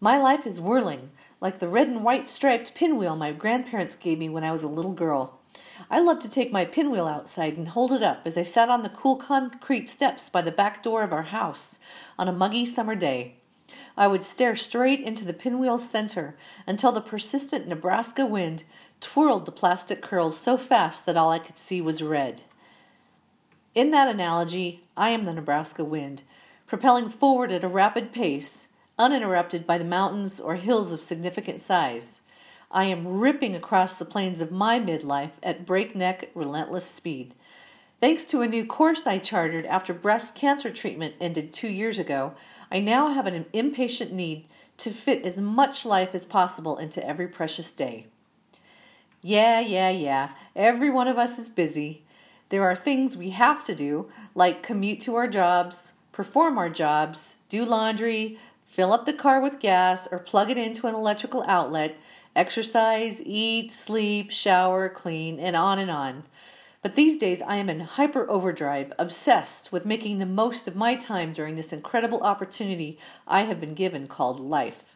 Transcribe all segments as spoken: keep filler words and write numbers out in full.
My life is whirling, like the red and white striped pinwheel my grandparents gave me when I was a little girl. I loved to take my pinwheel outside and hold it up as I sat on the cool concrete steps by the back door of our house on a muggy summer day. I would stare straight into the pinwheel's center until the persistent Nebraska wind twirled the plastic curls so fast that all I could see was red. In that analogy, I am the Nebraska wind, propelling forward at a rapid pace, uninterrupted by the mountains or hills of significant size. I am ripping across the plains of my midlife at breakneck, relentless speed. Thanks to a new course I chartered after breast cancer treatment ended two years ago, I now have an impatient need to fit as much life as possible into every precious day. Yeah, yeah, yeah, every one of us is busy. There are things we have to do, like commute to our jobs, perform our jobs, do laundry, fill up the car with gas, or plug it into an electrical outlet, exercise, eat, sleep, shower, clean, and on and on. But these days I am in hyper overdrive, obsessed with making the most of my time during this incredible opportunity I have been given called life.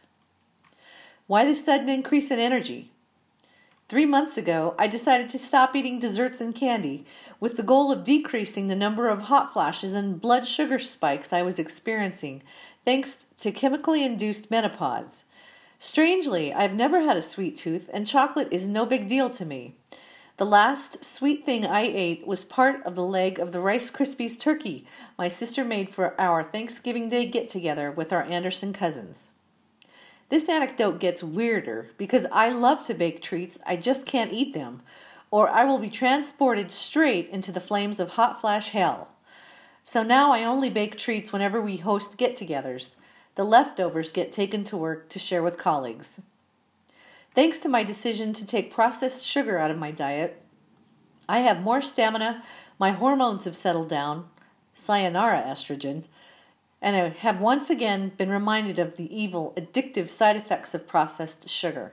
Why this sudden increase in energy? Three months ago, I decided to stop eating desserts and candy with the goal of decreasing the number of hot flashes and blood sugar spikes I was experiencing, thanks to chemically induced menopause. Strangely, I've never had a sweet tooth, and chocolate is no big deal to me. The last sweet thing I ate was part of the leg of the Rice Krispies turkey my sister made for our Thanksgiving Day get-together with our Anderson cousins. This anecdote gets weirder because I love to bake treats, I just can't eat them, or I will be transported straight into the flames of hot flash hell. So now I only bake treats whenever we host get-togethers. The leftovers get taken to work to share with colleagues. Thanks to my decision to take processed sugar out of my diet, I have more stamina, my hormones have settled down, sayonara estrogen, and I have once again been reminded of the evil, addictive side effects of processed sugar.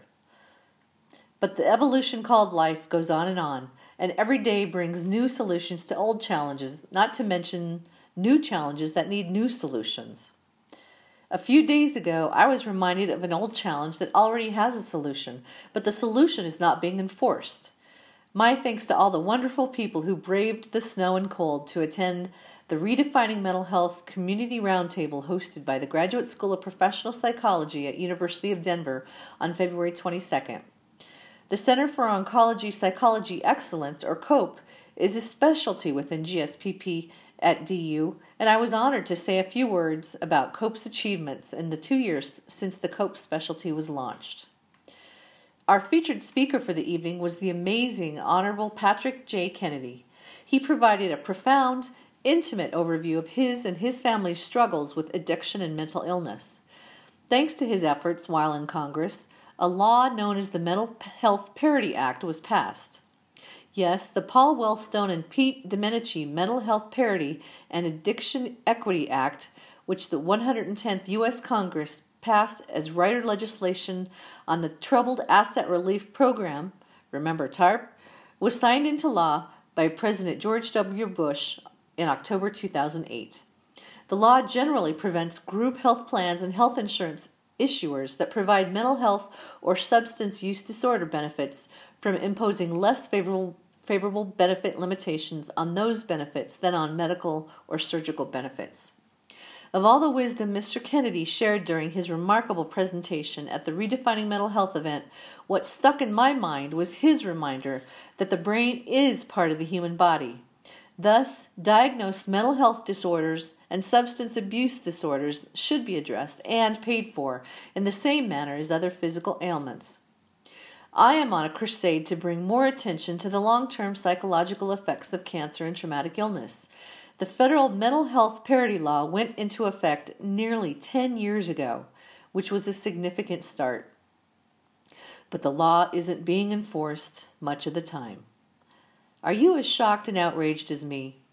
But the evolution called life goes on and on, and every day brings new solutions to old challenges, not to mention new challenges that need new solutions. A few days ago, I was reminded of an old challenge that already has a solution, but the solution is not being enforced. My thanks to all the wonderful people who braved the snow and cold to attend the Redefining Mental Health Community Roundtable hosted by the Graduate School of Professional Psychology at University of Denver on February twenty-second. The Center for Oncology Psychology Excellence, or COPE, is a specialty within G S P P at D U, and I was honored to say a few words about COPE's achievements in the two years since the COPE specialty was launched. Our featured speaker for the evening was the amazing Honorable Patrick J. Kennedy. He provided a profound, intimate overview of his and his family's struggles with addiction and mental illness. Thanks to his efforts while in Congress, a law known as the Mental Health Parity Act was passed. Yes, the Paul Wellstone and Pete Domenici Mental Health Parity and Addiction Equity Act, which the one hundred tenth U S Congress passed as rider legislation on the Troubled Asset Relief Program, remember TARP, was signed into law by President George W. Bush in October two thousand eight. The law generally prevents group health plans and health insurance issuers that provide mental health or substance use disorder benefits from imposing less favorable favorable benefit limitations on those benefits than on medical or surgical benefits. Of all the wisdom Mister Kennedy shared during his remarkable presentation at the Redefining Mental Health event, what stuck in my mind was his reminder that the brain is part of the human body. Thus, diagnosed mental health disorders and substance abuse disorders should be addressed and paid for in the same manner as other physical ailments. I am on a crusade to bring more attention to the long-term psychological effects of cancer and traumatic illness. The federal mental health parity law went into effect nearly ten years ago, which was a significant start. But the law isn't being enforced much of the time. Are you as shocked and outraged as me?